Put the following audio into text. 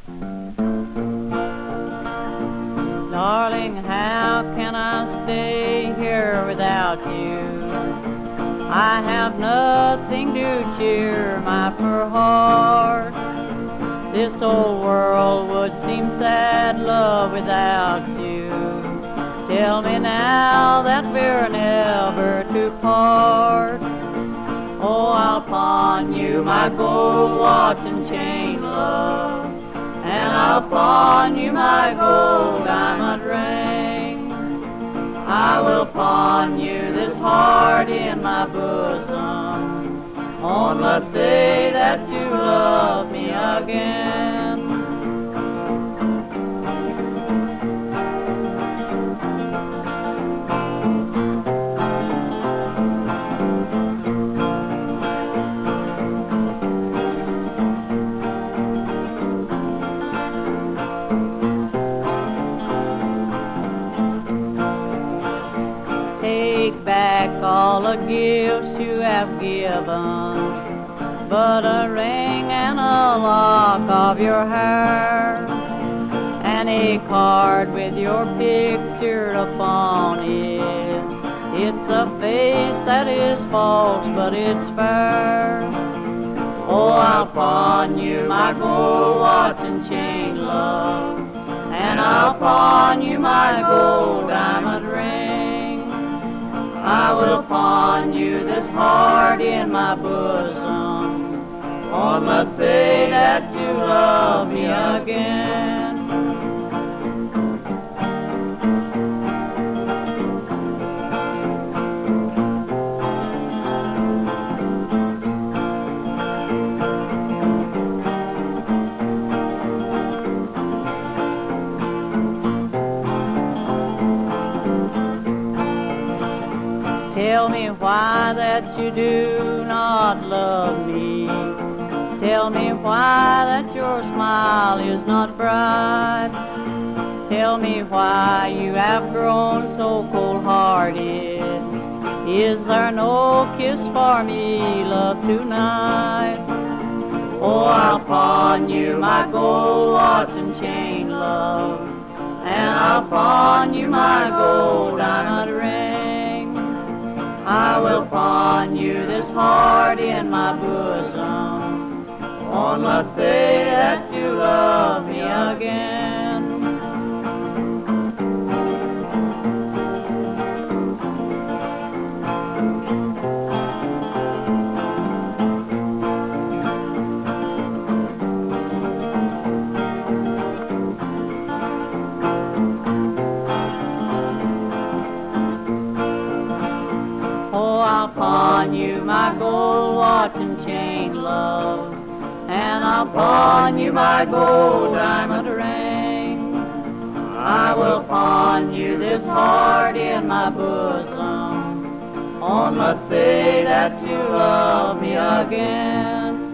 Darling, how can I stay here without you? I have nothing to cheer my poor heart. This old world would seem sad, love, without you. Tell me now that we're never to part. Oh, I'll pawn you my gold watch and chain, love, and I'll pawn you my gold diamond ring. I will pawn you this heart in my bosom, only say that you love me again. Take back all the gifts you have given, but a ring and a lock of your hair, and a card with your picture upon it. It's a face that is false, but it's fair. Oh, I'll pawn you my gold watch and chain, love, and I'll pawn you my gold diamond ring. I will pawn you this heart in my bosom, only say that you love me again. Tell me why that you do not love me. Tell me why that your smile is not bright. Tell me why you have grown so cold-hearted. Is there no kiss for me, love, tonight? Oh, I'll pawn you my gold watch and chain, love, and I'll pawn you my gold diamond ring. I will pawn you this heart in my bosom, only say that you love me again. Oh, I'll pawn you my gold watch and chain, love, and I'll pawn you my gold diamond ring. I will pawn you this heart in my bosom, only say that you love me again.